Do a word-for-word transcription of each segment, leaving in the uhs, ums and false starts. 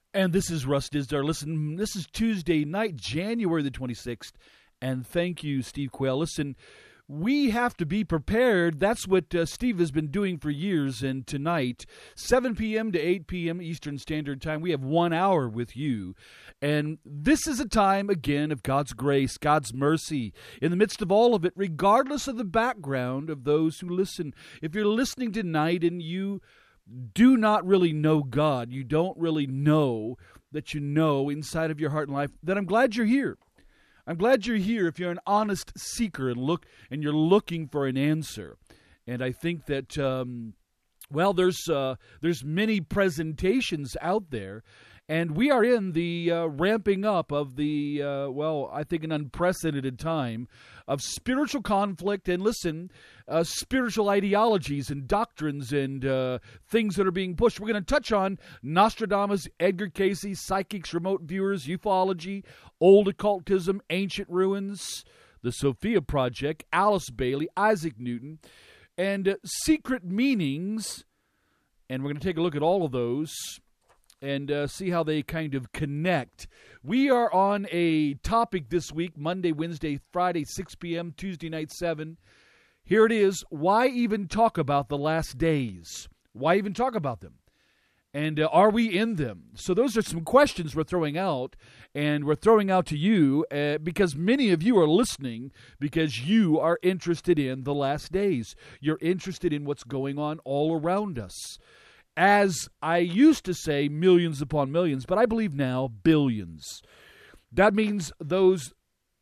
And this is Russ Dizdar. Listen, this is Tuesday night, January the twenty-sixth, and thank you, Steve Quayle. Listen, we have to be prepared. That's what uh, Steve has been doing for years, and tonight, seven p.m. to eight p.m. Eastern Standard Time, we have one hour with you. And this is a time, again, of God's grace, God's mercy, in the midst of all of it, regardless of the background of those who listen. If you're listening tonight and you do not really know God, you don't really know that you know inside of your heart and life, then I'm glad you're here. I'm glad you're here if you're an honest seeker and look and you're looking for an answer. And I think that, um, well, there's uh, there's many presentations out there, and we are in the uh, ramping up of the, uh, well, I think an unprecedented time of spiritual conflict and, listen, uh, spiritual ideologies and doctrines and uh, things that are being pushed. We're going to touch on Nostradamus, Edgar Cayce, psychics, remote viewers, ufology, old occultism, ancient ruins, the Sophia Project, Alice Bailey, Isaac Newton, and uh, secret meanings. And we're going to take a look at all of those and uh, see how they kind of connect. We are on a topic this week, Monday, Wednesday, Friday, six p.m., Tuesday night, seven. Here it is. Why even talk about the last days? Why even talk about them? And uh, are we in them? So those are some questions we're throwing out, and we're throwing out to you uh, because many of you are listening because you are interested in the last days. You're interested in what's going on all around us. As I used to say, millions upon millions, but I believe now billions. That means those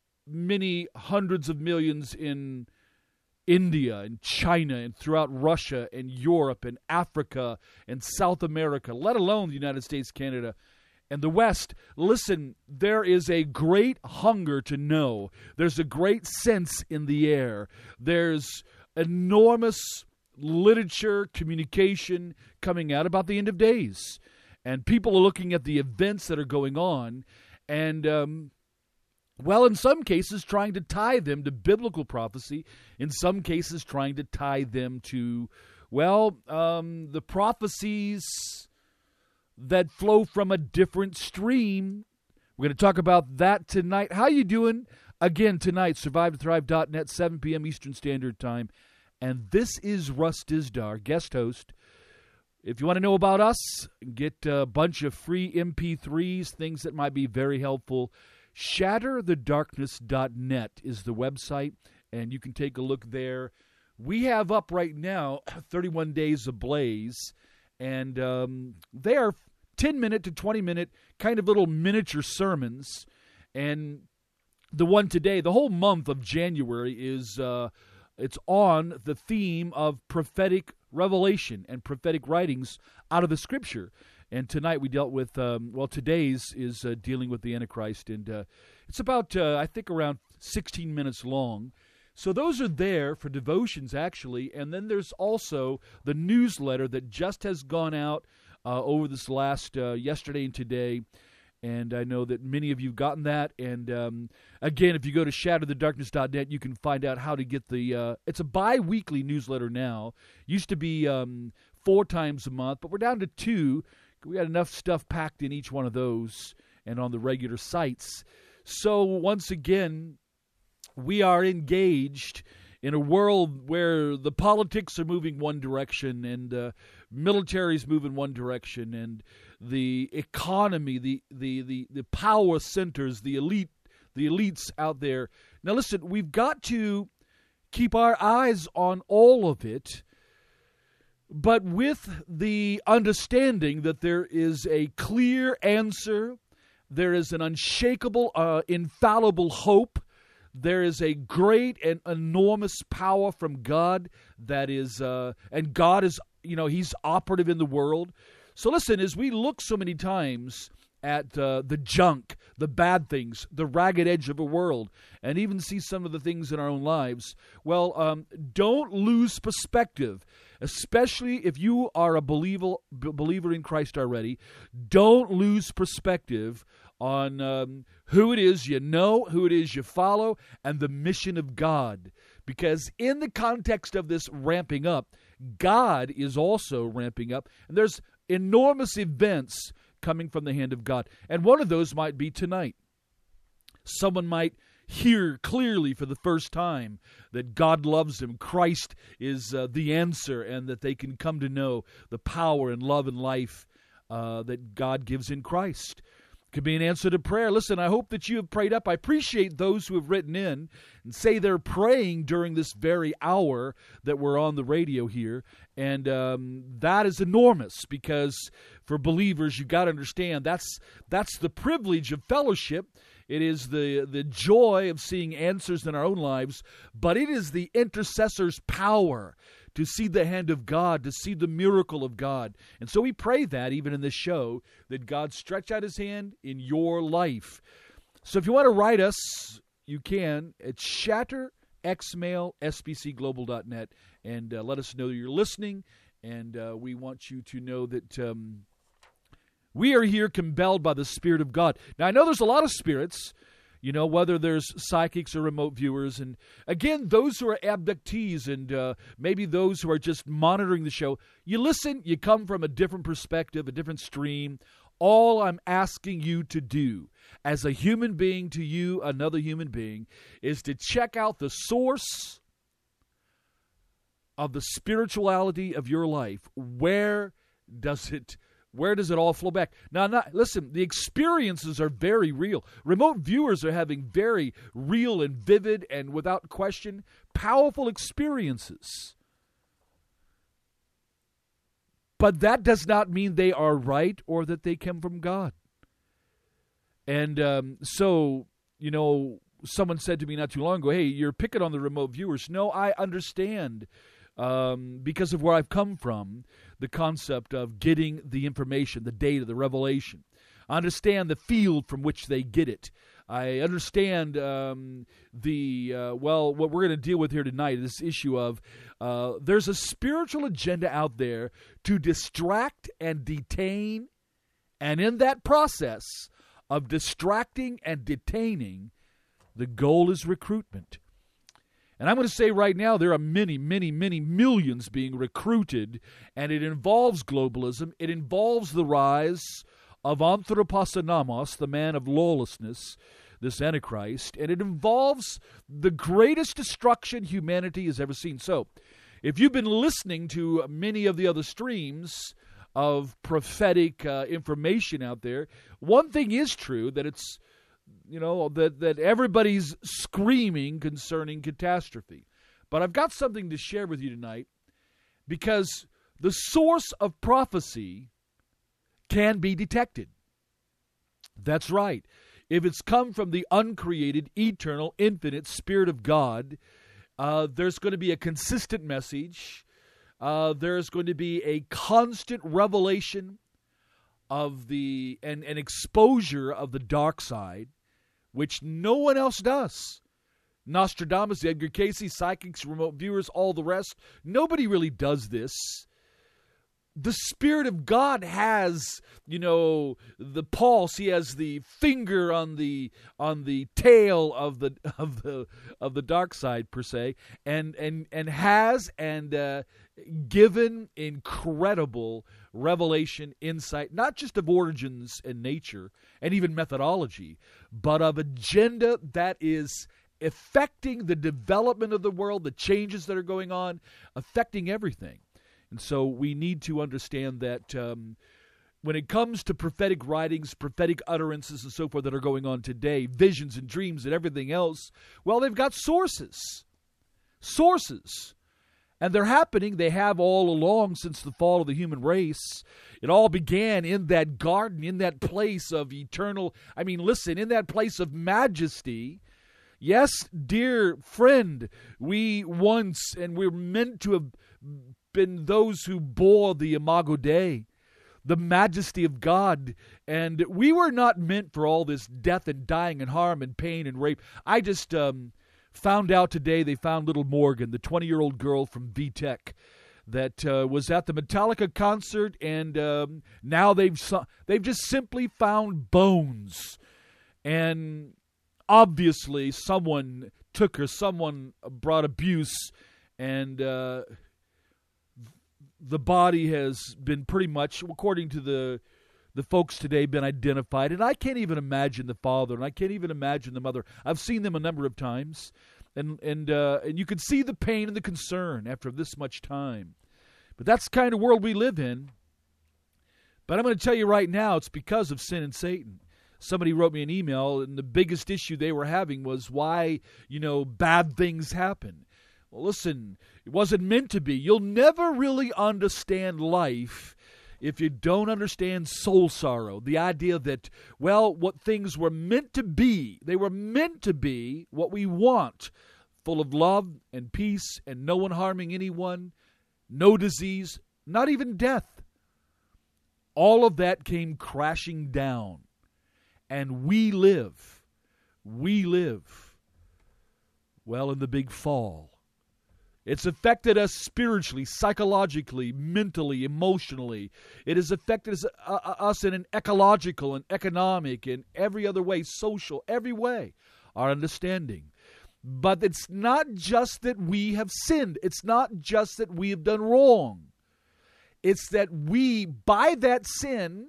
many hundreds of millions in India and China and throughout Russia and Europe and Africa and South America, let alone the United States, Canada, and the West. Listen, there is a great hunger to know. There's a great sense in the air. There's enormous literature, communication coming out about the end of days. And people are looking at the events that are going on and, um, well, in some cases trying to tie them to biblical prophecy. In some cases trying to tie them to, well, um, the prophecies that flow from a different stream. We're going to talk about that tonight. How you doing? Again, tonight, survive to thrive dot net, seven p.m. Eastern Standard Time. And this is Russ Dizdar, guest host. If you want to know about us, get a bunch of free M P threes, things that might be very helpful, shatter the darkness dot net is the website, and you can take a look there. We have up right now thirty-one Days Ablaze, and um, they are ten-minute to twenty-minute kind of little miniature sermons. And the one today, the whole month of January is... Uh, It's on the theme of prophetic revelation and prophetic writings out of the Scripture. And tonight we dealt with, um, well, today's is uh, dealing with the Antichrist. And uh, it's about, uh, I think, around sixteen minutes long. So those are there for devotions, actually. And then there's also the newsletter that just has gone out uh, over this last, uh, yesterday and today. And I know that many of you have gotten that. And um, again, if you go to shatter the darkness dot net, you can find out how to get the, uh, it's a bi-weekly newsletter now. Used to be um, four times a month, but we're down to two. We got enough stuff packed in each one of those and on the regular sites. So once again, we are engaged in a world where the politics are moving one direction and uh, military's moving one direction, and the economy, the, the, the, the power centers, the elite, the elites out there. Now listen, we've got to keep our eyes on all of it, but with the understanding that there is a clear answer, there is an unshakable, uh, infallible hope. There is a great and enormous power from God that is, uh, and God is, you know, He's operative in the world. So listen, as we look so many times at uh, the junk, the bad things, the ragged edge of a world, and even see some of the things in our own lives, well, um, don't lose perspective, especially if you are a believer, b- believer in Christ already. Don't lose perspective on um, who it is you know, who it is you follow, and the mission of God. Because in the context of this ramping up, God is also ramping up. And there's enormous events coming from the hand of God. And one of those might be tonight. Someone might hear clearly for the first time that God loves them, Christ is uh, the answer, and that they can come to know the power and love and life uh, that God gives in Christ. Could be an answer to prayer. Listen, I hope that you have prayed up. I appreciate those who have written in and say they're praying during this very hour that we're on the radio here. And um, that is enormous, because for believers, you've got to understand that's that's the privilege of fellowship. It is the, the joy of seeing answers in our own lives, but it is the intercessor's power to see the hand of God, to see the miracle of God. And so we pray that even in this show, that God stretch out his hand in your life. So if you want to write us, you can at shatterxmail, s b c global dot net, and uh, let us know you're listening. And uh, we want you to know that um, we are here compelled by the Spirit of God. Now, I know there's a lot of spirits, you know, whether there's psychics or remote viewers. And again, those who are abductees and uh, maybe those who are just monitoring the show, you listen, you come from a different perspective, a different stream. All I'm asking you to do as a human being to you, another human being, is to check out the source of the spirituality of your life. Where does it Where does it all flow back? Now, not, listen, the experiences are very real. Remote viewers are having very real and vivid and, without question, powerful experiences. But that does not mean they are right or that they come from God. And um, so, you know, someone said to me not too long ago, hey, you're picking on the remote viewers. No, I understand. Um, because of where I've come from, the concept of getting the information, the data, the revelation. I understand the field from which they get it. I understand um, the, uh, well, what we're going to deal with here tonight, this issue of uh, there's a spiritual agenda out there to distract and detain, and in that process of distracting and detaining, the goal is recruitment. And I'm going to say right now, there are many, many, many millions being recruited, and it involves globalism. It involves the rise of Anthroposanamos, the man of lawlessness, this Antichrist, and it involves the greatest destruction humanity has ever seen. So, if you've been listening to many of the other streams of prophetic uh, information out there, one thing is true, that it's You know, that, that everybody's screaming concerning catastrophe. But I've got something to share with you tonight, because the source of prophecy can be detected. That's right. If it's come from the uncreated, eternal, infinite Spirit of God, uh, there's going to be a consistent message. Uh, there's going to be a constant revelation of the and, and exposure of the dark side, which no one else does. Nostradamus, Edgar Cayce, psychics, remote viewers, all the rest. Nobody really does this. The Spirit of God has, you know, the pulse. He has the finger on the on the tail of the of the of the dark side, per se, and and and has and uh, given incredible revelation, insight, not just of origins and nature and even methodology, but of agenda that is affecting the development of the world, the changes that are going on, affecting everything. And so we need to understand that um, when it comes to prophetic writings, prophetic utterances and so forth that are going on today, visions and dreams and everything else, well, they've got sources. Sources. And they're happening, they have all along since the fall of the human race. It all began in that garden, in that place of eternal, I mean, listen, in that place of majesty. Yes, dear friend, we once, and we're meant to have been those who bore the Imago Dei, the majesty of God. And we were not meant for all this death and dying and harm and pain and rape. I just um, found out today they found little Morgan, the twenty-year-old girl from V-Tech, that uh, was at the Metallica concert, and um, now they've they've just simply found bones. And obviously someone took her, someone brought abuse, and uh, the body has been pretty much, according to the the folks today been identified, and I can't even imagine the father, and I can't even imagine the mother. I've seen them a number of times, and and uh, and you can see the pain and the concern after this much time. But that's the kind of world we live in. But I'm going to tell you right now, it's because of sin and Satan. Somebody wrote me an email, and the biggest issue they were having was why, you know, bad things happen. Well, listen, it wasn't meant to be. You'll never really understand life if you don't understand soul sorrow, the idea that, well, what things were meant to be, they were meant to be what we want, full of love and peace and no one harming anyone, no disease, not even death. All of that came crashing down. And we live, we live, well, in the big fall. It's affected us spiritually, psychologically, mentally, emotionally. It has affected us, uh, us in an ecological and economic and every other way, social, every way, our understanding. But it's not just that we have sinned. It's not just that we have done wrong. It's that we, by that sin,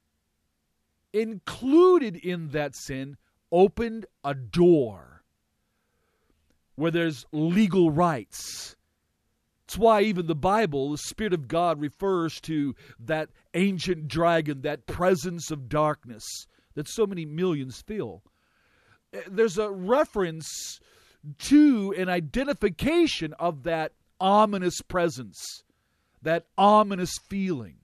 included in that sin, opened a door where there's legal rights. It's why even the Bible, the Spirit of God, refers to that ancient dragon, that presence of darkness that so many millions feel. There's a reference to an identification of that ominous presence, that ominous feeling.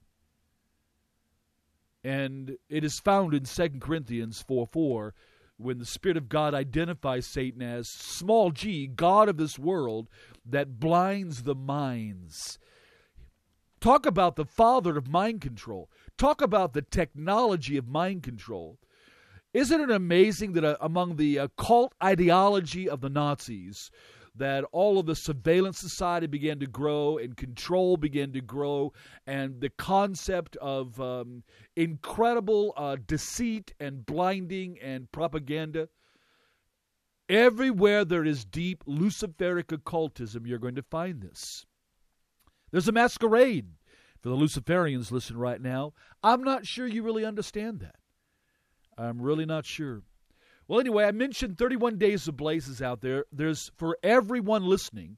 And it is found in Second Corinthians four four, when the Spirit of God identifies Satan as small g, God of this world, that blinds the minds. Talk about the father of mind control. Talk about the technology of mind control. Isn't it amazing that uh, among the occult ideology of the Nazis, that all of the surveillance society began to grow and control began to grow, and the concept of um, incredible uh, deceit and blinding and propaganda? Everywhere there is deep Luciferic occultism, you're going to find this. There's a masquerade. For the Luciferians, listen right now. I'm not sure you really understand that. I'm really not sure. Well, anyway, I mentioned thirty-one Days of Blazes out there. There's, for everyone listening,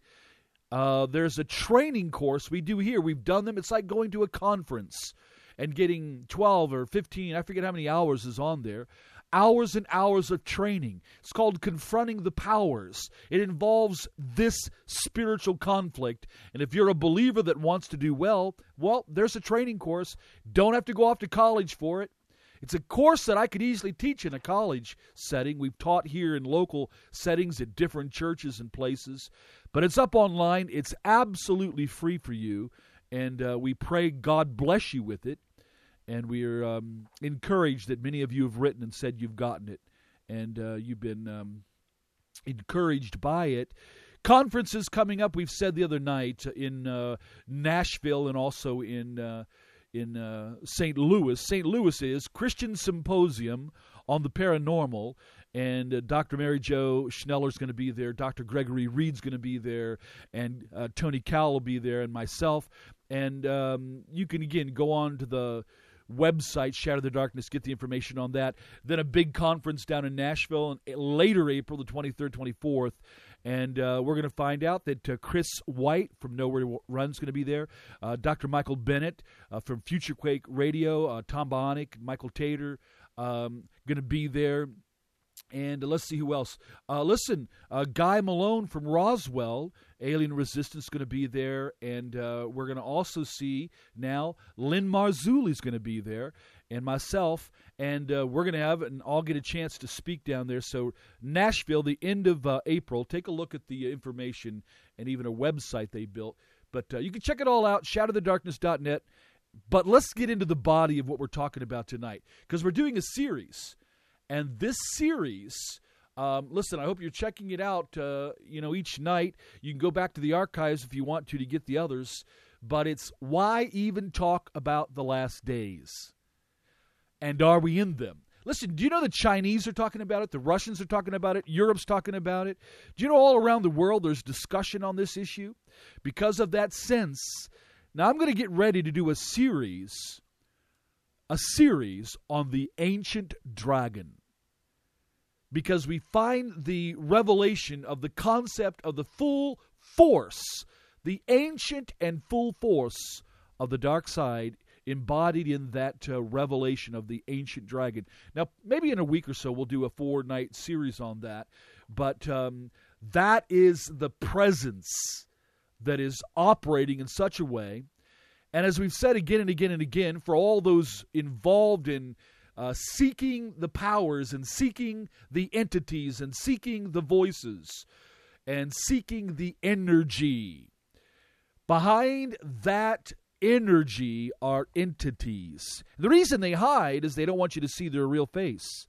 uh, there's a training course we do here. We've done them. It's like going to a conference and getting twelve or fifteen, I forget how many hours is on there, hours and hours of training. It's called Confronting the Powers. It involves this spiritual conflict. And if you're a believer that wants to do well, well, there's a training course. Don't have to go off to college for it. It's a course that I could easily teach in a college setting. We've taught here in local settings at different churches and places. But it's up online. It's absolutely free for you. And uh, we pray God bless you with it. And we are um, encouraged that many of you have written and said you've gotten it. And uh, you've been um, encouraged by it. Conferences coming up, we've said the other night, in uh, Nashville and also in uh, in uh, Saint Louis. Saint Louis is Christian Symposium on the Paranormal. And uh, Doctor Mary Jo Schneller's going to be there. Doctor Gregory Reed's going to be there. And uh, Tony Cowell will be there, and myself. And um, you can, again, go on to the website, Shatter the Darkness, get the information on that. Then a big conference down in Nashville in later April, the twenty-third, twenty-fourth. And uh, we're going to find out that uh, Chris White from Nowhere to Run's going to be there. Uh, Doctor Michael Bennett uh, from FutureQuake Radio, uh, Tom Bionic, Michael Tater, um, going to be there. And uh, let's see who else. Uh, listen, uh, Guy Malone from Roswell, Alien Resistance, going to be there. And uh, we're going to also see now Lynn Marzulli's going to be there, and myself. And uh, we're going to have, and I'll get a chance to speak down there. So Nashville, the end of uh, April. Take a look at the information and even a website they built. But uh, you can check it all out, shatter the darkness dot net. But let's get into the body of what we're talking about tonight, because we're doing a series. And this series, um, listen, I hope you're checking it out, uh, you know, each night. You can go back to the archives if you want to to get the others. But it's why even talk about the last days? And are we in them? Listen, do you know the Chinese are talking about it? The Russians are talking about it. Europe's talking about it. Do you know all around the world there's discussion on this issue? Because of that sense, now I'm going to get ready to do a series a series on the ancient dragon, because we find the revelation of the concept of the full force, the ancient and full force of the dark side embodied in that uh, revelation of the ancient dragon. Now, maybe in a week or so we'll do a four-night series on that, but um, that is the presence that is operating in such a way. And as we've said again and again and again, for all those involved in uh, seeking the powers and seeking the entities and seeking the voices and seeking the energy, behind that energy are entities. The reason they hide is they don't want you to see their real face.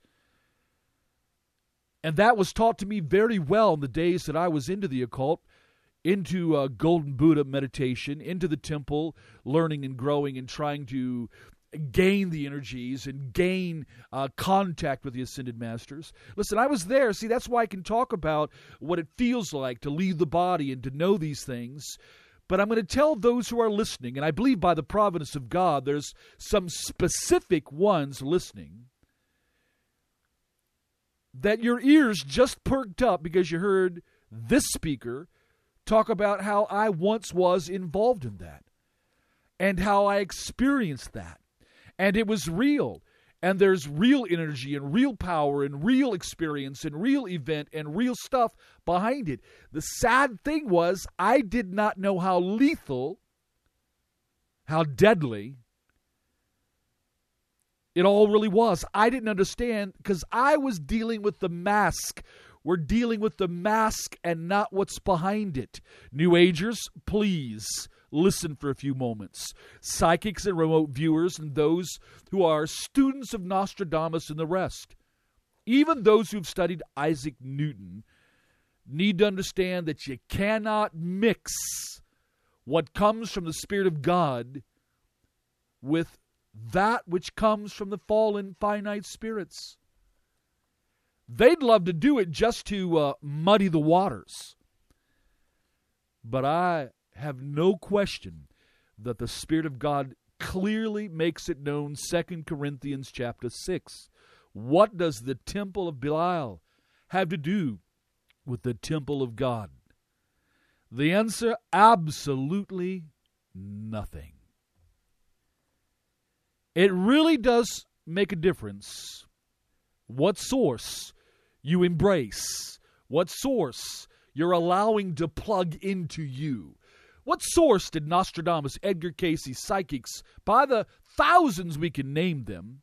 And that was taught to me very well in the days that I was into the occult, into uh, Golden Buddha meditation, into the temple, learning and growing and trying to gain the energies and gain uh, contact with the Ascended Masters. Listen, I was there. See, that's why I can talk about what it feels like to leave the body and to know these things. But I'm going to tell those who are listening, and I believe by the providence of God, there's some specific ones listening, that your ears just perked up because you heard this speaker talk about how I once was involved in that and how I experienced that. And it was real. And there's real energy and real power and real experience and real event and real stuff behind it. The sad thing was I did not know how lethal, how deadly it all really was. I didn't understand because I was dealing with the mask. We're dealing with the mask and not what's behind it. New Agers, please listen for a few moments. Psychics and remote viewers and those who are students of Nostradamus and the rest, even those who've studied Isaac Newton, need to understand that you cannot mix what comes from the Spirit of God with that which comes from the fallen finite spirits. They'd love to do it just to uh, muddy the waters. But I have no question that the Spirit of God clearly makes it known, Second Corinthians chapter six. What does the temple of Belial have to do with the temple of God? The answer, absolutely nothing. It really does make a difference what source you embrace, what source you're allowing to plug into you. What source did Nostradamus, Edgar Cayce, psychics, by the thousands we can name them,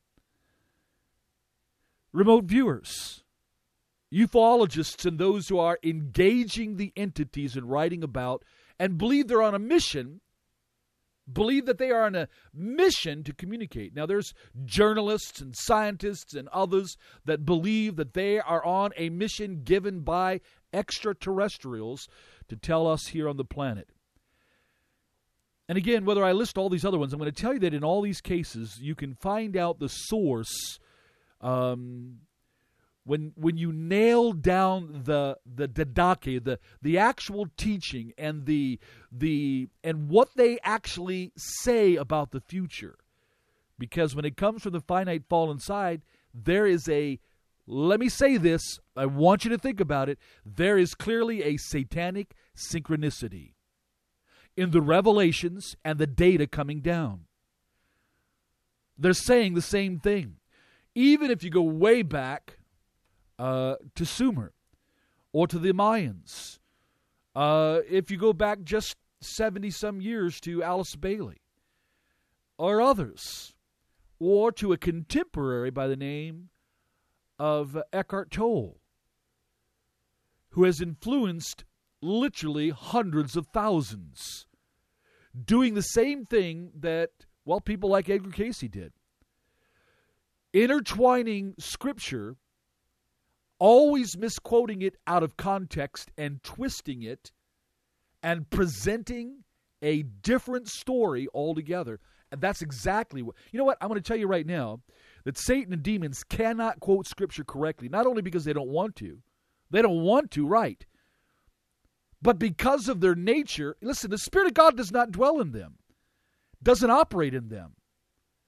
remote viewers, ufologists, and those who are engaging the entities and writing about and believe they're on a mission, believe that they are on a mission to communicate. Now, there's journalists and scientists and others that believe that they are on a mission given by extraterrestrials to tell us here on the planet. And again, whether I list all these other ones, I'm going to tell you that in all these cases, you can find out the source um, when when you nail down the the didache, the the actual teaching, and the the and what they actually say about the future. Because when it comes from the finite fallen side, there is a, let me say this, I want you to think about it, there is clearly a satanic synchronicity in the revelations and the data coming down. They're saying the same thing. Even if you go way back uh, to Sumer or to the Mayans, uh, if you go back just seventy-some years to Alice Bailey or others, or to a contemporary by the name of Eckhart Tolle, who has influenced literally hundreds of thousands, doing the same thing that, well, people like Edgar Cayce did. Intertwining Scripture, always misquoting it out of context and twisting it, and presenting a different story altogether. And that's exactly what... You know what? I'm going to tell you right now that Satan and demons cannot quote Scripture correctly, not only because they don't want to. They don't want to, right? But because of their nature, listen, the Spirit of God does not dwell in them, doesn't operate in them.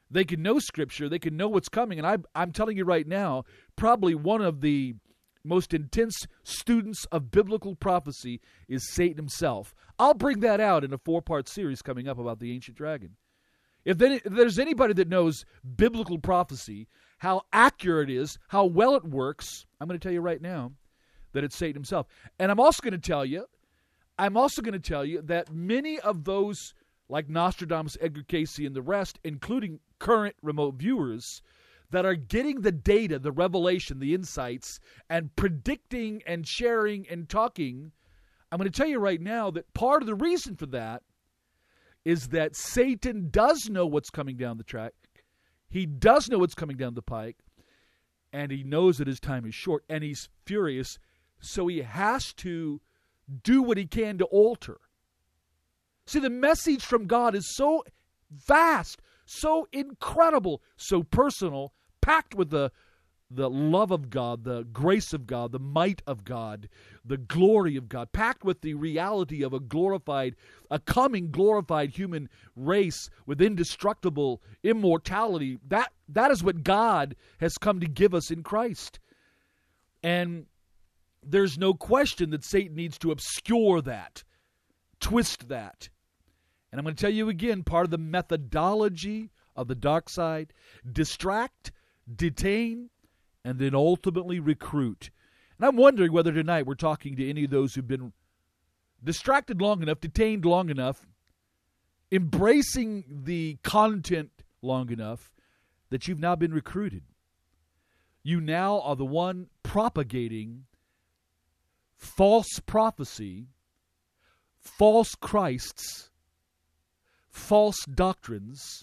They can know Scripture. They can know what's coming. And I, I'm telling you right now, probably one of the most intense students of biblical prophecy is Satan himself. I'll bring that out in a four-part series coming up about the ancient dragon. If, then, if there's anybody that knows biblical prophecy, how accurate it is, how well it works, I'm going to tell you right now that it's Satan himself. And I'm also going to tell you, I'm also going to tell you that many of those, like Nostradamus, Edgar Cayce, and the rest, including current remote viewers, that are getting the data, the revelation, the insights, and predicting and sharing and talking, I'm going to tell you right now that part of the reason for that is that Satan does know what's coming down the track. He does know what's coming down the pike, and he knows that his time is short, and he's furious, so he has to do what he can to alter. See, the message from God is so vast, so incredible, so personal, packed with the, the love of God, the grace of God, the might of God, the glory of God, packed with the reality of a glorified, a coming glorified human race with indestructible immortality. That, that is what God has come to give us in Christ. And there's no question that Satan needs to obscure that, twist that. And I'm going to tell you again, part of the methodology of the dark side: distract, detain, and then ultimately recruit. And I'm wondering whether tonight we're talking to any of those who've been distracted long enough, detained long enough, embracing the content long enough, that you've now been recruited. You now are the one propagating false prophecy, false Christs, false doctrines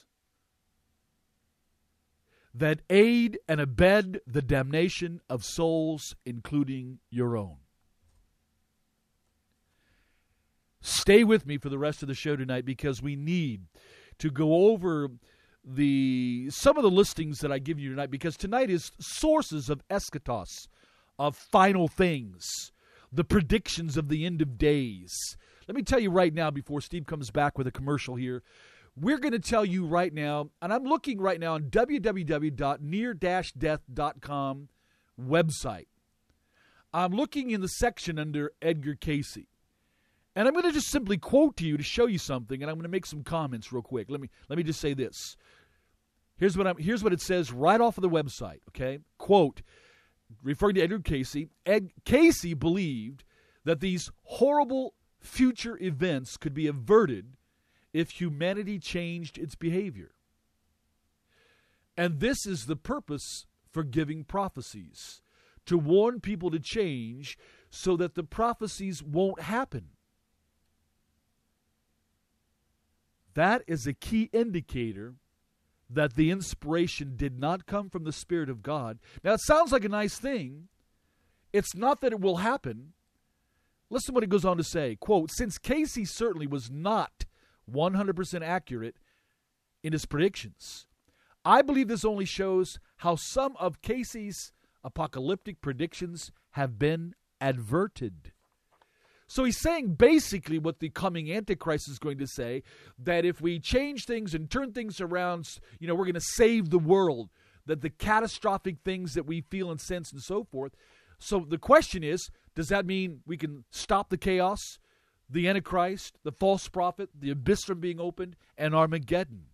that aid and abet the damnation of souls, including your own. Stay with me for the rest of the show tonight, because we need to go over the some of the listings that I give you tonight, because tonight is sources of eschatos, of final things, the predictions of the end of days. Let me tell you right now, before Steve comes back with a commercial here, we're going to tell you right now, and I'm looking right now on w w w dot near dash death dot com website. I'm looking in the section under Edgar Cayce. And I'm going to just simply quote to you to show you something, and I'm going to make some comments real quick. Let me let me just say this. Here's what I'm here's what it says right off of the website, okay? Quote, referring to Edgar Cayce, Ed Cayce believed that these horrible future events could be averted if humanity changed its behavior. And this is the purpose for giving prophecies, to warn people to change so that the prophecies won't happen. That is a key indicator that the inspiration did not come from the Spirit of God. Now, it sounds like a nice thing. It's not that it will happen. Listen to what it goes on to say. Quote, since Cayce certainly was not one hundred percent accurate in his predictions, I believe this only shows how some of Cayce's apocalyptic predictions have been adverted. So he's saying basically what the coming Antichrist is going to say, that if we change things and turn things around, you know, we're going to save the world, that the catastrophic things that we feel and sense and so forth. So the question is, does that mean we can stop the chaos, the Antichrist, the false prophet, the abyss from being opened, and Armageddon?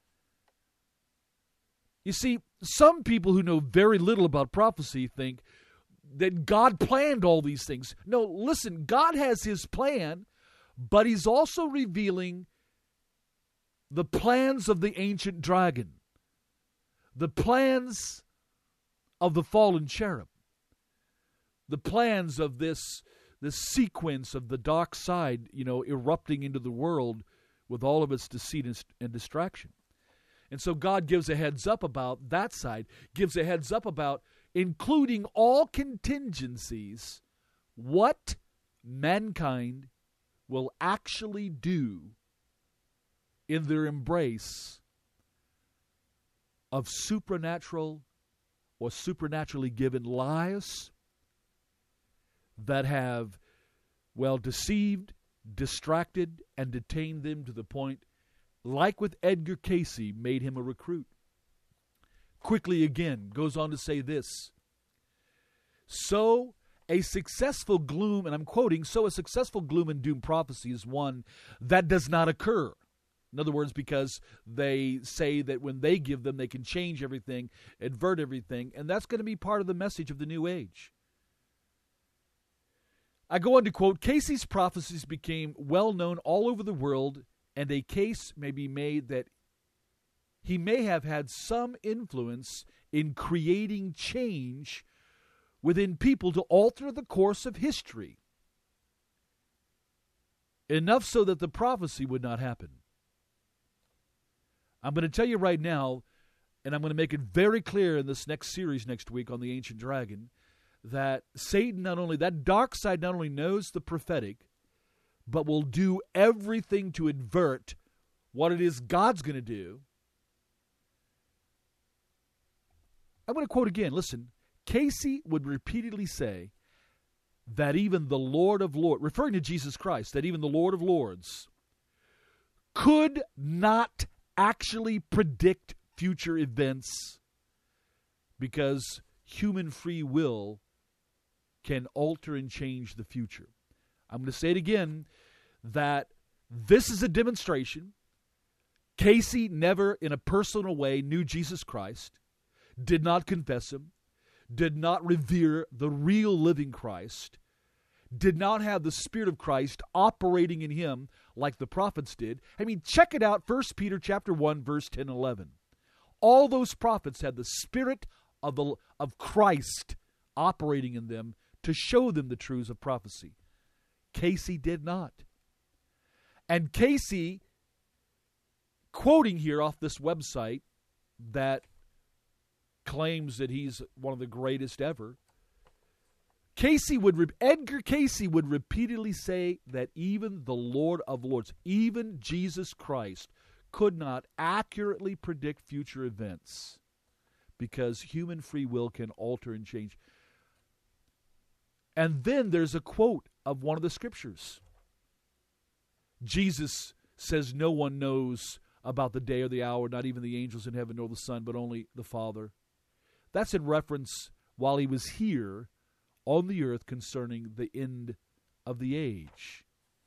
You see, some people who know very little about prophecy think that God planned all these things. No, listen, God has his plan, but he's also revealing the plans of the ancient dragon, the plans of the fallen cherub, the plans of this, this sequence of the dark side, you know, erupting into the world with all of its deceit and, and distraction. And so God gives a heads up about that side, gives a heads up about including all contingencies, what mankind will actually do in their embrace of supernatural or supernaturally given lies that have, well, deceived, distracted, and detained them to the point, like with Edgar Cayce, made him a recruit. quickly again, goes on to say this. So a successful gloom, and I'm quoting, so a successful gloom and doom prophecy is one that does not occur. In other words, because they say that when they give them, they can change everything, invert everything, and that's going to be part of the message of the New Age. I go on to quote, Casey's prophecies became well known all over the world, and a case may be made that he may have had some influence in creating change within people to alter the course of history, enough so that the prophecy would not happen. I'm going to tell you right now, and I'm going to make it very clear in this next series next week on the Ancient Dragon, that Satan not only, that dark side not only knows the prophetic, but will do everything to invert what it is God's going to do. I'm going to quote again. Listen, Casey would repeatedly say that even the Lord of Lords, referring to Jesus Christ, that even the Lord of Lords could not actually predict future events because human free will can alter and change the future. I'm going to say it again, that this is a demonstration. Casey never, in a personal way, knew Jesus Christ, did not confess him, did not revere the real living Christ, did not have the Spirit of Christ operating in him like the prophets did. I mean, check it out, First Peter chapter one, verse ten and eleven. All those prophets had the Spirit of, the, of Christ operating in them to show them the truths of prophecy. Casey did not. And Casey, quoting here off this website that claims that he's one of the greatest ever, Casey would, Edgar Casey would repeatedly say that even the Lord of Lords, even Jesus Christ, could not accurately predict future events because human free will can alter and change. And then there's a quote of one of the scriptures. Jesus says no one knows about the day or the hour, not even the angels in heaven nor the Son, but only the Father. That's in reference while he was here on the earth concerning the end of the age.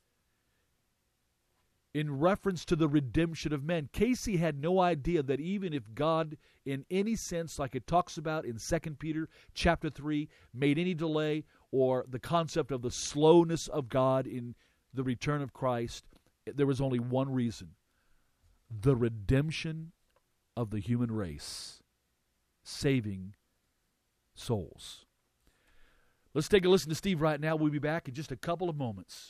In reference to the redemption of men, Casey had no idea that even if God, in any sense, like it talks about in Second Peter chapter three, made any delay, or the concept of the slowness of God in the return of Christ, there was only one reason: the redemption of the human race, saving souls. Let's take a listen to Steve right now. We'll be back in just a couple of moments.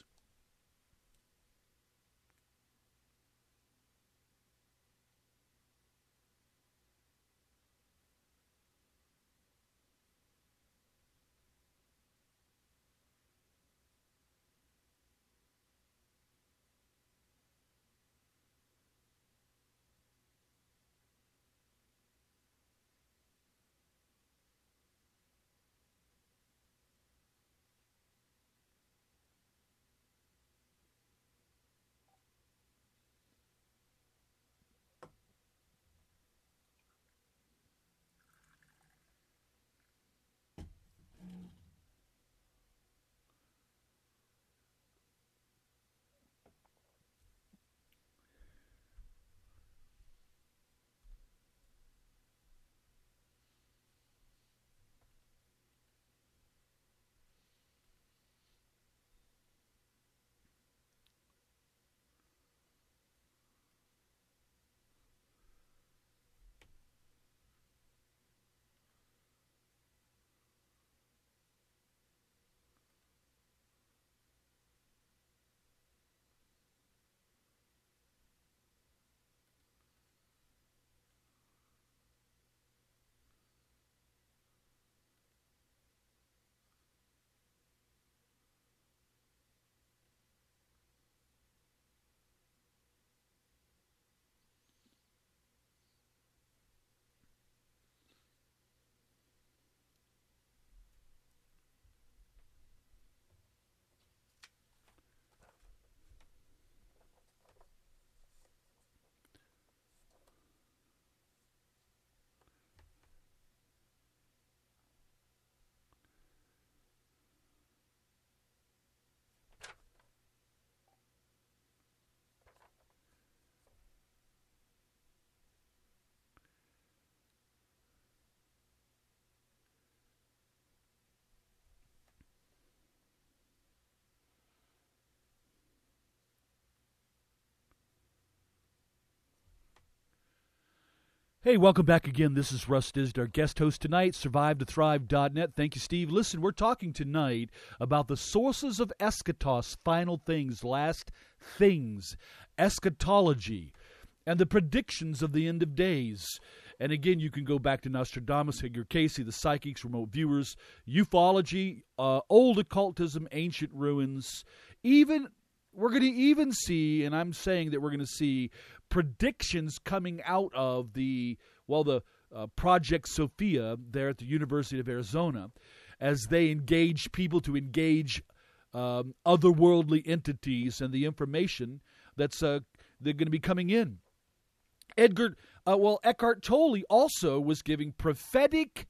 Hey, welcome back again. This is Russ Disdar, guest host tonight, survive to thrive dot net. Thank you, Steve. Listen, we're talking tonight about the sources of eschatos, final things, last things, eschatology, and the predictions of the end of days. And again, you can go back to Nostradamus, Edgar Cayce, the psychics, remote viewers, ufology, uh, old occultism, ancient ruins. Even, we're going to even see, and I'm saying that we're going to see predictions coming out of the, well, the uh, Project Sophia there at the University of Arizona, as they engage people to engage um, otherworldly entities and the information that's uh, they're going to be coming in. Edgar, uh, well, Eckhart Tolle also was giving prophetic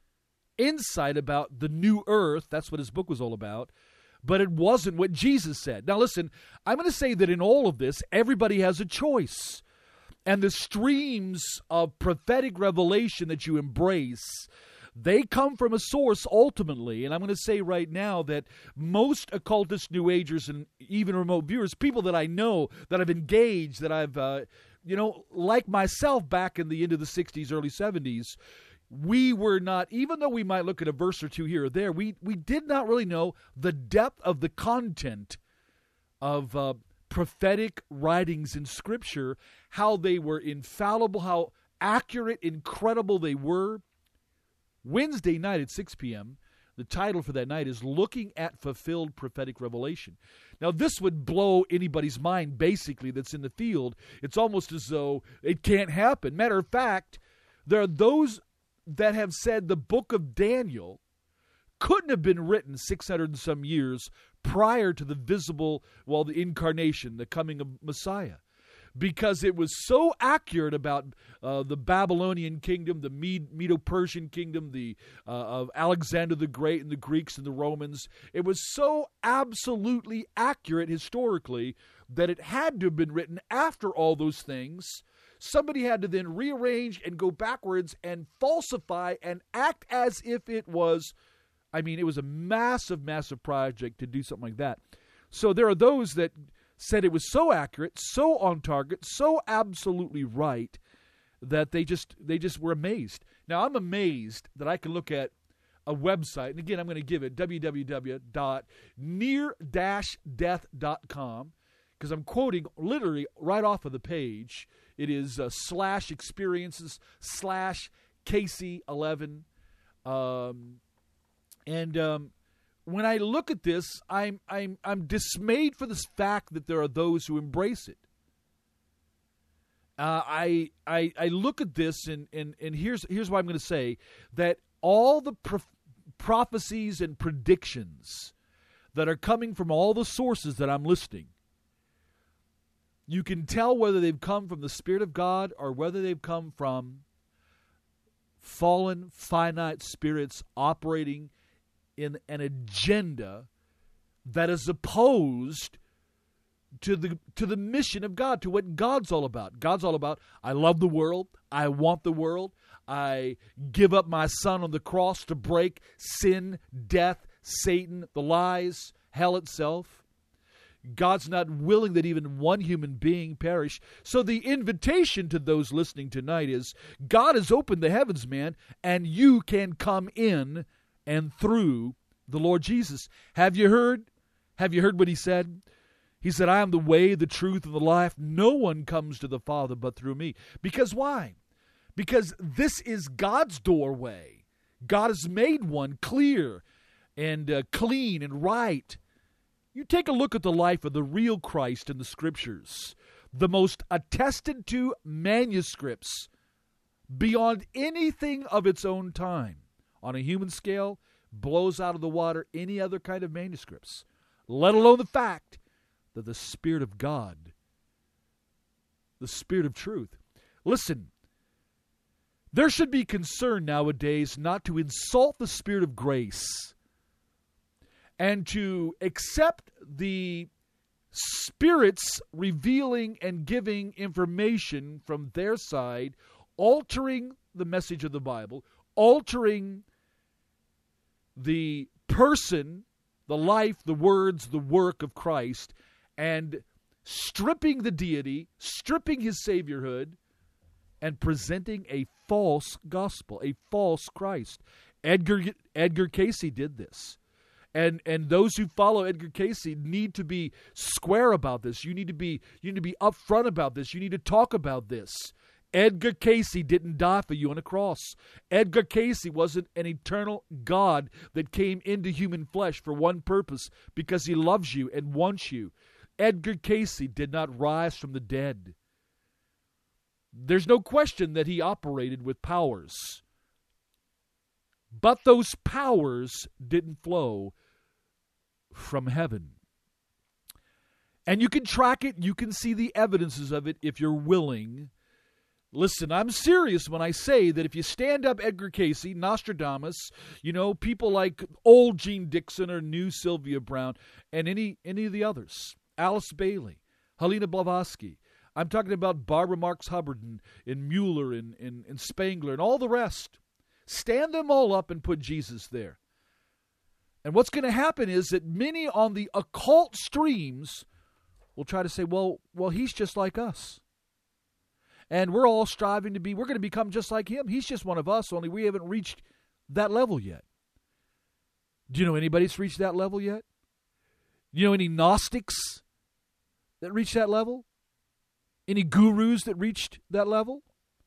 insight about the new earth. That's what his book was all about. But it wasn't what Jesus said. Now listen, I'm going to say that in all of this, everybody has a choice. And the streams of prophetic revelation that you embrace, they come from a source ultimately. And I'm going to say right now that most occultist New Agers and even remote viewers, people that I know, that I've engaged, that I've, uh, you know, like myself back in the end of the sixties, early seventies, we were not, even though we might look at a verse or two here or there, we, we did not really know the depth of the content of uh, prophetic writings in Scripture, how they were infallible, how accurate, incredible they were. Wednesday night at six p.m., the title for that night is Looking at Fulfilled Prophetic Revelation. Now, this would blow anybody's mind, basically, that's in the field. It's almost as though it can't happen. Matter of fact, there are those that have said the book of Daniel couldn't have been written six hundred and some years prior to the visible, well, the incarnation, the coming of Messiah, because it was so accurate about uh, the Babylonian kingdom, the Medo-Persian kingdom, the uh, of Alexander the Great and the Greeks and the Romans. It was so absolutely accurate historically that it had to have been written after all those things. Somebody had to then rearrange and go backwards and falsify and act as if it was, I mean, it was a massive, massive project to do something like that. So there are those that said it was so accurate, so on target, so absolutely right that they just they just were amazed. Now, I'm amazed that I can look at a website, and again, I'm going to give it w w w dot near dash death dot com, because I'm quoting literally right off of the page. It is uh, slash experiences slash K C eleven. Um, and um, when I look at this, I'm I'm I'm dismayed for the fact that there are those who embrace it. Uh, I I I look at this, and and and here's here's what I'm going to say, that all the pro- prophecies and predictions that are coming from all the sources that I'm listing, you can tell whether they've come from the Spirit of God or whether they've come from fallen, finite spirits operating in an agenda that is opposed to the to the mission of God, to what God's all about. God's all about, I love the world, I want the world, I give up my son on the cross to break sin, death, Satan, the lies, hell itself. God's not willing that even one human being perish. So the invitation to those listening tonight is, God has opened the heavens, man, and you can come in and through the Lord Jesus. Have you heard? Have you heard what he said? He said, I am the way, the truth, and the life. No one comes to the Father but through me. Because why? Because this is God's doorway. God has made one clear and uh, clean and right. You take a look at the life of the real Christ in the Scriptures, the most attested to manuscripts beyond anything of its own time. On a human scale, blows out of the water any other kind of manuscripts, let alone the fact that the Spirit of God, the Spirit of truth. Listen, there should be concern nowadays not to insult the Spirit of grace and to accept the spirits revealing and giving information from their side, altering the message of the Bible, altering the person, the life, the words, the work of Christ, and stripping the deity, stripping his saviorhood, and presenting a false gospel, a false Christ. Edgar Edgar Cayce did this. And and those who follow Edgar Cayce need to be square about this. You need to be you need to be upfront about this. You need to talk about this. Edgar Cayce didn't die for you on a cross. Edgar Cayce wasn't an eternal God that came into human flesh for one purpose, because he loves you and wants you. Edgar Cayce did not rise from the dead. There's no question that he operated with powers. But those powers didn't flow from heaven. And you can track it, you can see the evidences of it if you're willing. Listen, I'm serious when I say that if you stand up Edgar Cayce, Nostradamus, you know, people like old Gene Dixon or new Sylvia Brown, and any any of the others, Alice Bailey, Helena Blavatsky, I'm talking about Barbara Marx Hubbard and, and Mueller and, and, and Spangler and all the rest. Stand them all up and put Jesus there. And what's going to happen is that many on the occult streams will try to say, well, well, he's just like us. And we're all striving to be, we're going to become just like him. He's just one of us, only we haven't reached that level yet. Do you know anybody that's reached that level yet? Do you know any Gnostics that reached that level? Any gurus that reached that level?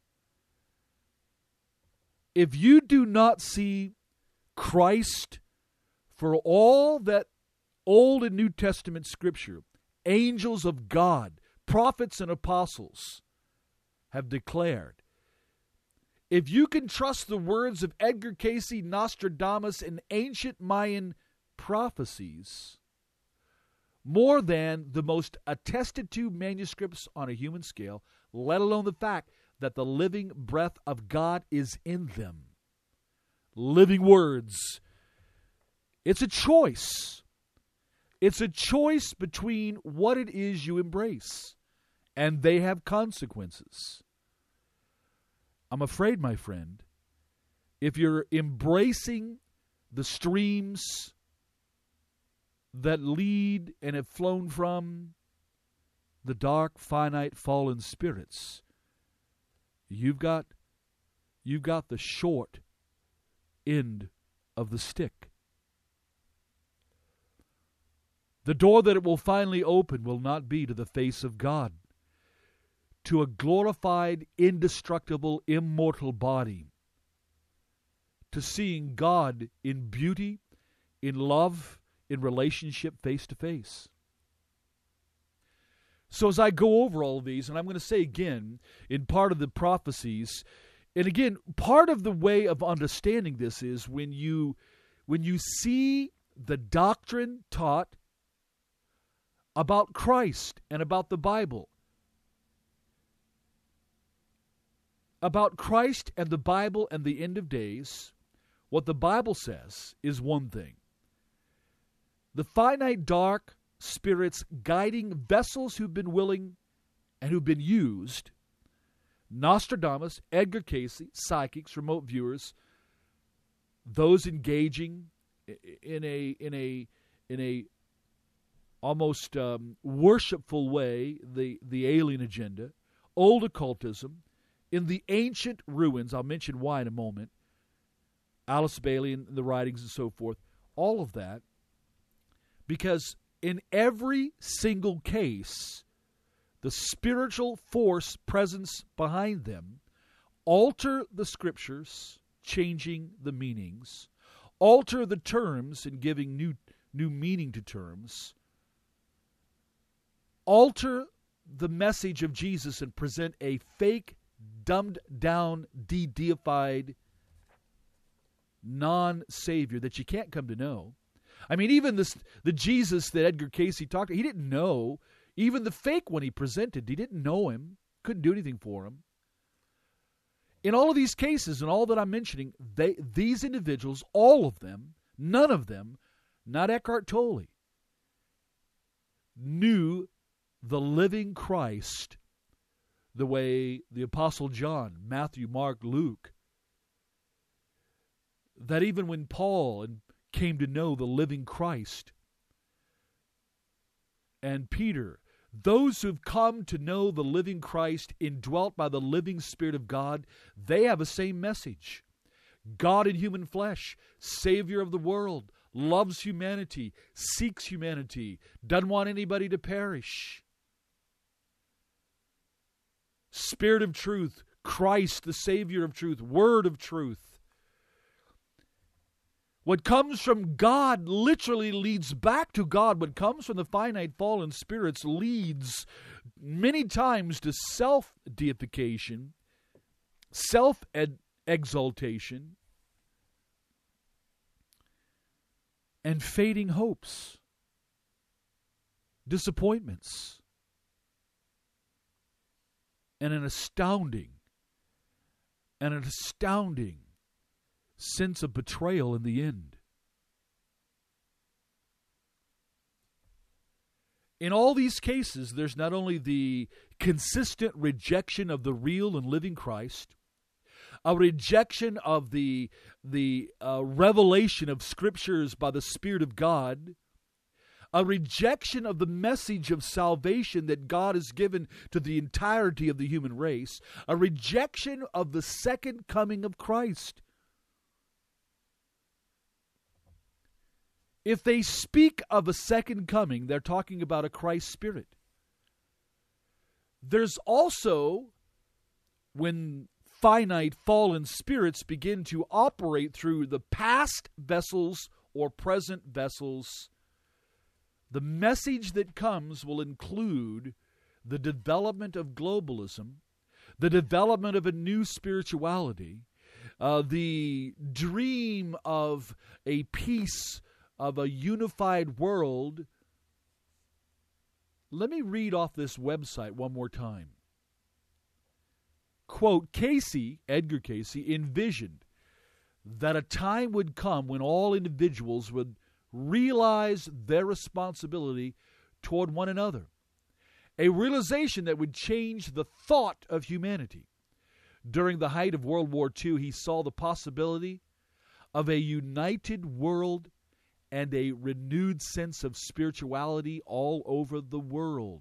If you do not see Christ for all that Old and New Testament Scripture, angels of God, prophets and apostles have declared, if you can trust the words of Edgar Cayce, Nostradamus, and ancient Mayan prophecies more than the most attested to manuscripts on a human scale, let alone the fact that the living breath of God is in them. Living words. It's a choice. It's a choice between what it is you embrace, and they have consequences. I'm afraid, my friend, if you're embracing the streams that lead and have flown from the dark, finite, fallen spirits, you've got you've got the short end of the stick. The door that it will finally open will not be to the face of God, to a glorified, indestructible, immortal body, to seeing God in beauty, in love, in relationship face to face. So as I go over all of these, and I'm going to say again, in part of the prophecies, and again, part of the way of understanding this is when you when you see the doctrine taught about Christ and about the Bible, about Christ and the Bible and the end of days, what the Bible says is one thing. The finite dark spirits guiding vessels who've been willing and who've been used, Nostradamus, Edgar Cayce, psychics, remote viewers, those engaging in a in a in a almost um, worshipful way the the alien agenda, old occultism, in the ancient ruins. I'll mention why in a moment. Alice Bailey and the writings and so forth, all of that, because in every single case, the spiritual force presence behind them alter the scriptures, changing the meanings, alter the terms and giving new new meaning to terms, alter the message of Jesus and present a fake, dumbed down, de-deified non-savior that you can't come to know. I mean, even this, the Jesus that Edgar Cayce talked to, he didn't know. Even the fake one he presented, he didn't know him, couldn't do anything for him. In all of these cases, and all that I'm mentioning, they, these individuals, all of them, none of them, not Eckhart Tolle, knew the living Christ the way the Apostle John, Matthew, Mark, Luke, that even when Paul came to know the living Christ, and Peter, Those who've come to know the living Christ, indwelt by the living Spirit of God, they have the same message. God in human flesh, Savior of the world, loves humanity, seeks humanity, doesn't want anybody to perish. Spirit of truth, Christ, the Savior of truth, Word of truth. What comes from God literally leads back to God. What comes from the finite fallen spirits leads many times to self-deification, self-exaltation, and fading hopes, disappointments, and an astounding, and an astounding sense of betrayal in the end. In all these cases, there's not only the consistent rejection of the real and living Christ, a rejection of the, the uh, revelation of Scriptures by the Spirit of God, a rejection of the message of salvation that God has given to the entirety of the human race, a rejection of the second coming of Christ. If they speak of a second coming, they're talking about a Christ Spirit. There's also, when finite fallen spirits begin to operate through the past vessels or present vessels, the message that comes will include the development of globalism, the development of a new spirituality, uh, the dream of a peace, of a unified world. Let me read off this website one more time. Quote, Casey, Edgar Casey, envisioned that a time would come when all individuals would realize their responsibility toward one another, a realization that would change the thought of humanity. During the height of World War Two, he saw the possibility of a united world and a renewed sense of spirituality all over the world.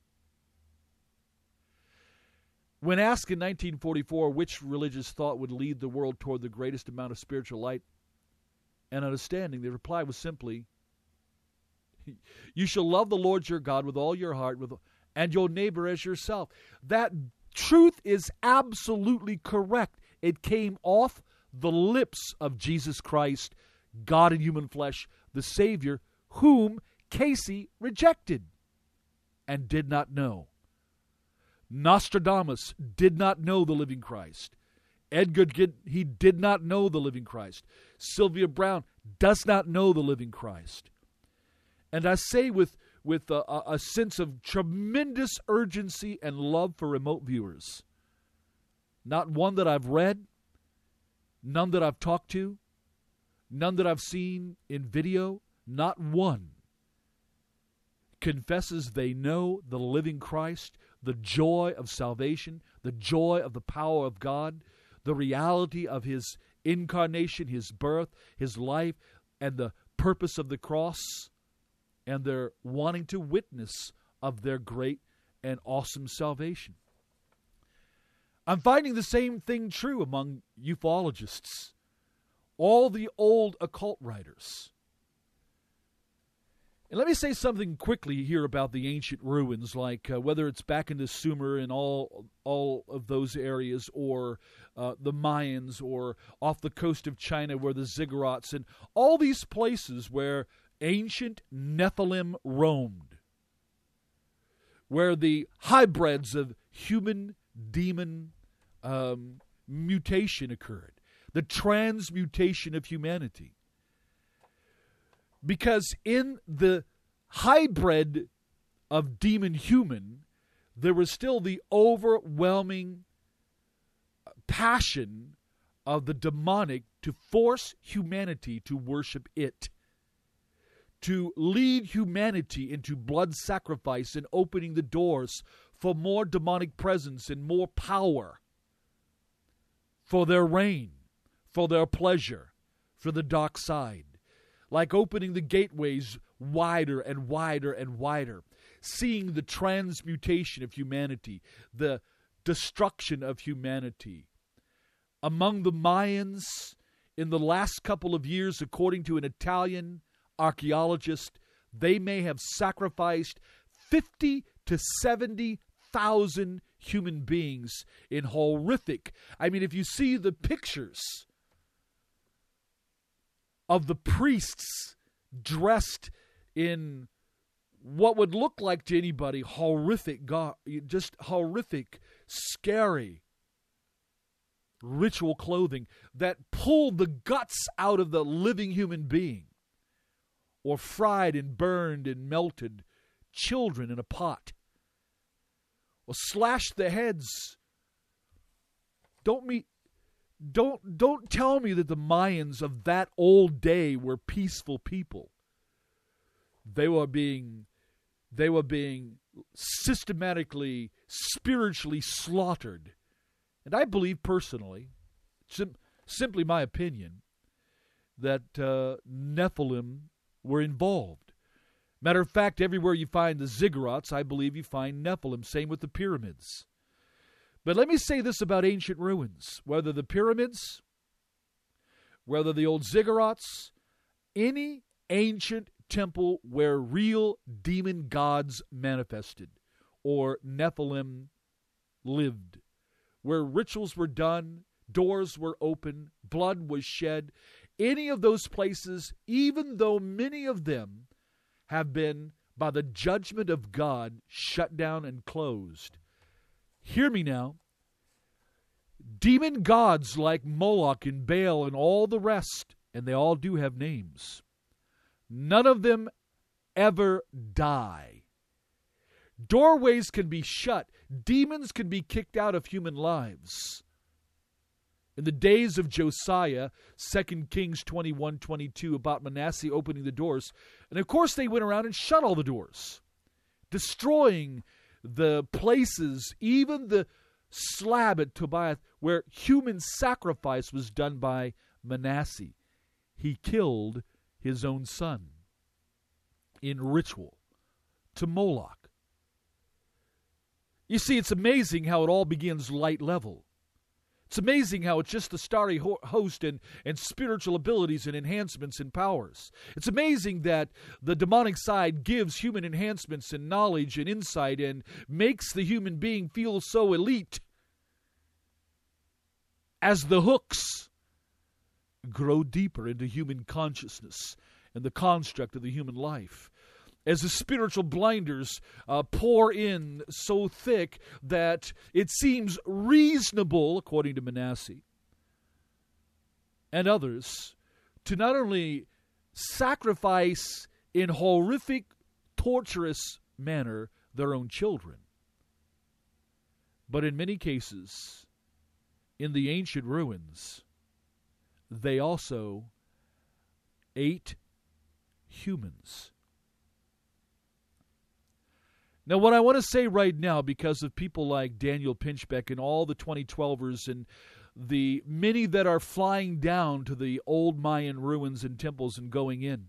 When asked in nineteen forty-four which religious thought would lead the world toward the greatest amount of spiritual light and understanding, the reply was simply, you shall love the Lord your God with all your heart with, and your neighbor as yourself. That truth is absolutely correct. It came off the lips of Jesus Christ, God in human flesh, the Savior, whom Casey rejected and did not know. Nostradamus did not know the living Christ. Edgar, he did not know the living Christ. Sylvia Brown does not know the living Christ. And I say with, with a, a sense of tremendous urgency and love for remote viewers, not one that I've read, none that I've talked to, none that I've seen in video, not one confesses they know the living Christ, the joy of salvation, the joy of the power of God, the reality of His incarnation, His birth, His life, and the purpose of the cross, and they're wanting to witness of their great and awesome salvation. I'm finding the same thing true among ufologists, all the old occult writers. And let me say something quickly here about the ancient ruins, like uh, whether it's back into Sumer and all all of those areas, or uh, the Mayans, or off the coast of China where the ziggurats, and all these places where ancient Nephilim roamed, where the hybrids of human-demon um, mutation occurred, the transmutation of humanity. Because in the hybrid of demon-human, there was still the overwhelming passion of the demonic to force humanity to worship it, to lead humanity into blood sacrifice and opening the doors for more demonic presence and more power, for their reign, for their pleasure, for the dark side. Like opening the gateways wider and wider and wider. seeing the transmutation of humanity, the destruction of humanity. Among the Mayans, in the last couple of years, according to an Italian archaeologist, they may have sacrificed fifty to seventy thousand human beings in horrific. I mean, if you see the pictures of the priests dressed in what would look like to anybody horrific, just horrific, scary ritual clothing that pulled the guts out of the living human being, or fried and burned and melted children in a pot, or slashed the heads. Don't me, don't don't tell me that the Mayans of that old day were peaceful people. They were being, they were being systematically, spiritually slaughtered. And I believe personally, sim- simply my opinion, that uh, Nephilim were involved. Matter of fact, everywhere you find the ziggurats, I believe you find Nephilim. Same with the pyramids. But let me say this about ancient ruins. Whether the pyramids, whether the old ziggurats, any ancient temple where real demon gods manifested or Nephilim lived, where rituals were done, doors were open, blood was shed, any of those places, even though many of them have been, by the judgment of God, shut down and closed. Hear me now. Demon gods like Moloch and Baal and all the rest, and they all do have names, none of them ever die. Doorways can be shut. Demons can be kicked out of human lives. In the days of Josiah, Second Kings twenty-one twenty-two, about Manasseh opening the doors. And of course they went around and shut all the doors, destroying the places, even the slab at Tobiah, where human sacrifice was done by Manasseh. He killed his own son in ritual to Moloch. You see, it's amazing how it all begins light level. It's amazing how it's just the starry ho- host and, and spiritual abilities and enhancements and powers. It's amazing that the demonic side gives human enhancements and knowledge and insight and makes the human being feel so elite as the hooks grow deeper into human consciousness and the construct of the human life. As the spiritual blinders uh, pour in so thick that it seems reasonable, according to Manasseh and others, to not only sacrifice in horrific, torturous manner their own children, but in many cases, in the ancient ruins, they also ate humans. Now, what I want to say right now, because of people like Daniel Pinchbeck and all the twenty twelvers and the many that are flying down to the old Mayan ruins and temples and going in,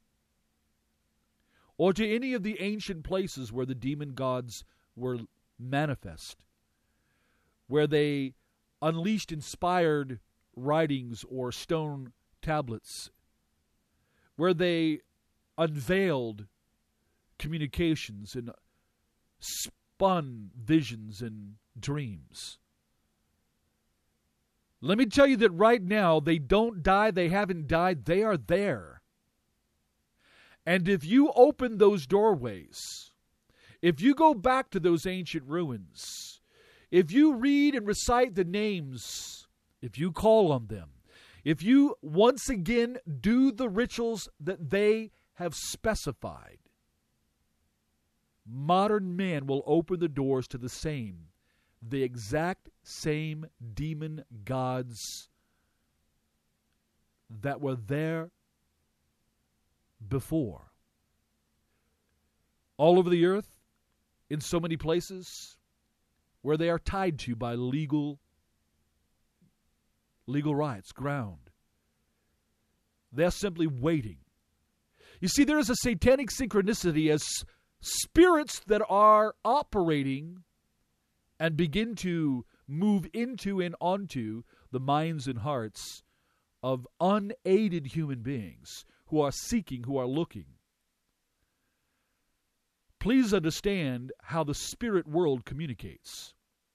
or to any of the ancient places where the demon gods were manifest, where they unleashed inspired writings or stone tablets, where they unveiled communications and spun visions and dreams. Let me tell you that right now, they don't die, they haven't died, they are there. And if you open those doorways, if you go back to those ancient ruins, if you read and recite the names, if you call on them, if you once again do the rituals that they have specified, modern man will open the doors to the same, the exact same demon gods that were there before. All over the earth, in so many places, where they are tied to by legal, legal rights, ground. They're simply waiting. You see, there is a satanic synchronicity as spirits that are operating and begin to move into and onto the minds and hearts of unaided human beings who are seeking, who are looking. Please understand how the spirit world communicates.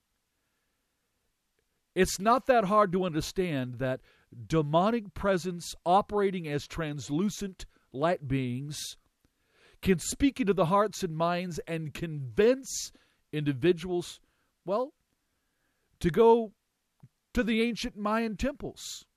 It's not that hard to understand that demonic presence operating as translucent light beings can speak into the hearts and minds and convince individuals, well, to go to the ancient Mayan temples.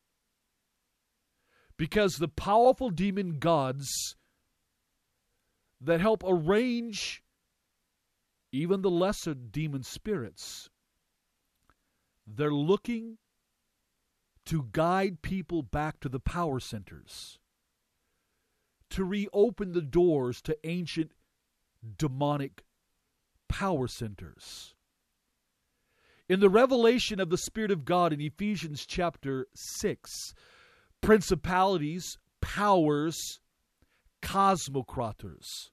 Because the powerful demon gods that help arrange even the lesser demon spirits, they're looking to guide people back to the power centers, to reopen the doors to ancient demonic power centers. In the revelation of the Spirit of God in Ephesians chapter six, principalities, powers, cosmocrators,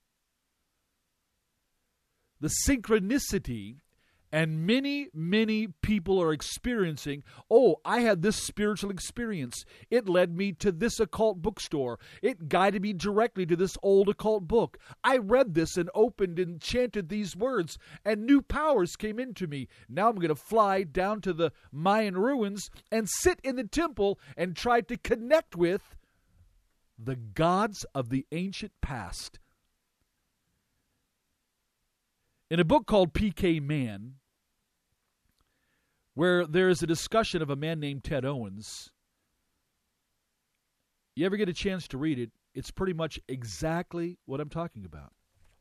the synchronicity, and many, many people are experiencing, oh, I had this spiritual experience. It led me to this occult bookstore. It guided me directly to this old occult book. I read this and opened and chanted these words, and new powers came into me. Now I'm going to fly down to the Mayan ruins and sit in the temple and try to connect with the gods of the ancient past. In a book called P K Man, where there is a discussion of a man named Ted Owens, you ever get a chance to read it, it's pretty much exactly what I'm talking about.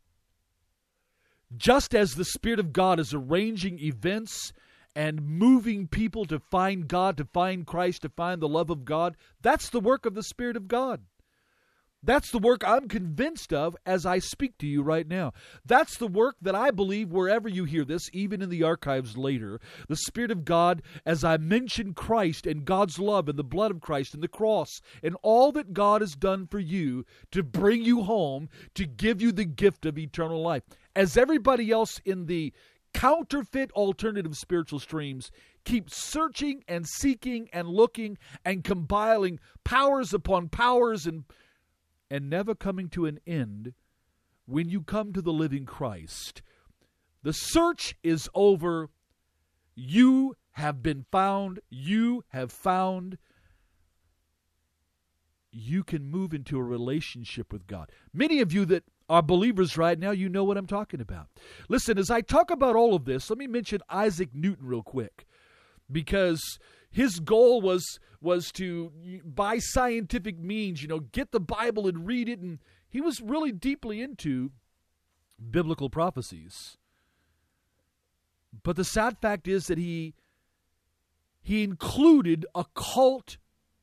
Just as the Spirit of God is arranging events and moving people to find God, to find Christ, to find the love of God, that's the work of the Spirit of God. That's the work I'm convinced of as I speak to you right now. That's the work that I believe wherever you hear this, even in the archives later, the Spirit of God, as I mention Christ and God's love and the blood of Christ and the cross and all that God has done for you to bring you home, to give you the gift of eternal life. As everybody else in the counterfeit alternative spiritual streams keep searching and seeking and looking and compiling powers upon powers and and never coming to an end, when you come to the living Christ, the search is over. You have been found. You have found. You can move into a relationship with God. Many of you that are believers right now, you know what I'm talking about. Listen, as I talk about all of this, let me mention Isaac Newton real quick, because his goal was was to, by scientific means, you know, get the Bible and read it, and he was really deeply into biblical prophecies. But the sad fact is that he he included occult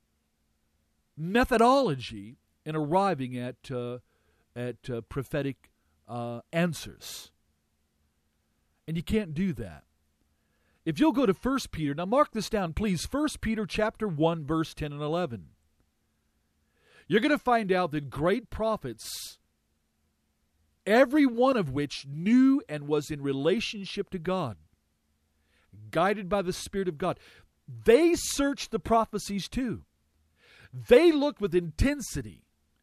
methodology in arriving at uh, at uh, prophetic uh, answers, and you can't do that. If you'll go to First Peter, now mark this down, please, First Peter chapter one, verse ten and eleven. You're going to find out that great prophets, every one of which knew and was in relationship to God, guided by the Spirit of God, they searched the prophecies too. They looked with intensity,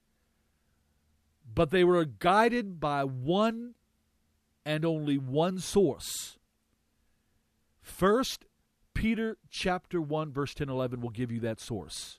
but they were guided by one and only one source. First Peter chapter one, verse ten and eleven will give you that source.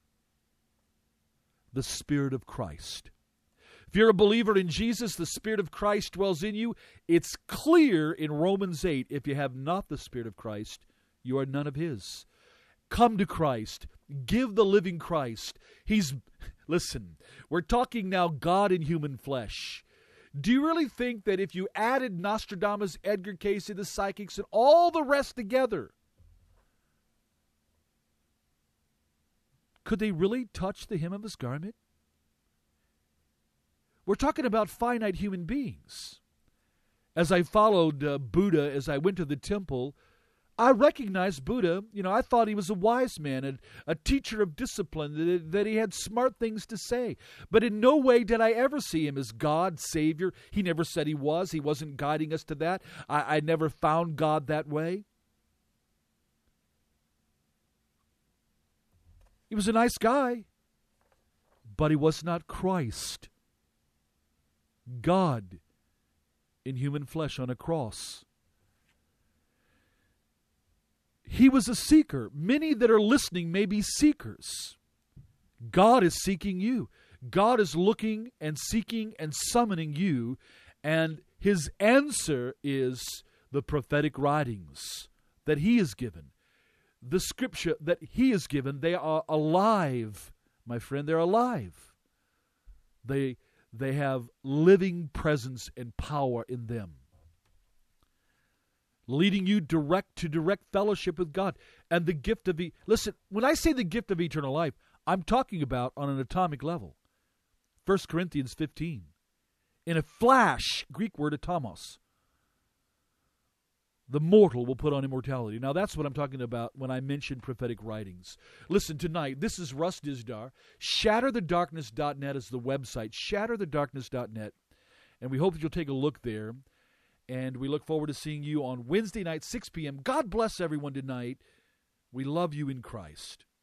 The Spirit of Christ. If you're a believer in Jesus, the Spirit of Christ dwells in you. It's clear in Romans eight, if you have not the Spirit of Christ, you are none of His. Come to Christ. Give the living Christ. He's, listen, we're talking now God in human flesh. Do you really think that if you added Nostradamus, Edgar Cayce, the psychics, and all the rest together, could they really touch the hem of His garment? We're talking about finite human beings. As I followed uh, Buddha, as I went to the temple, I recognized Buddha. You know, I thought he was a wise man, a, a teacher of discipline, that, that he had smart things to say. But in no way did I ever see him as God, Savior. He never said he was. He wasn't guiding us to that. I, I never found God that way. He was a nice guy, but he was not Christ. God in human flesh on a cross. He was a seeker. Many that are listening may be seekers. God is seeking you. God is looking and seeking and summoning you, and his answer is the prophetic writings that he has given. The scripture that he has given, they are alive, my friend. They're alive. They, they have living presence and power in them, leading you direct to direct fellowship with God. And the gift of, e- listen, when I say the gift of eternal life, I'm talking about on an atomic level. First Corinthians fifteen. In a flash, Greek word atomos, the mortal will put on immortality. Now that's what I'm talking about when I mention prophetic writings. Listen, tonight, this is Russ Dizdar. shatter the darkness dot net is the website, shatter the darkness dot net. And we hope that you'll take a look there. And we look forward to seeing you on Wednesday night, six p.m. God bless everyone tonight. We love you in Christ.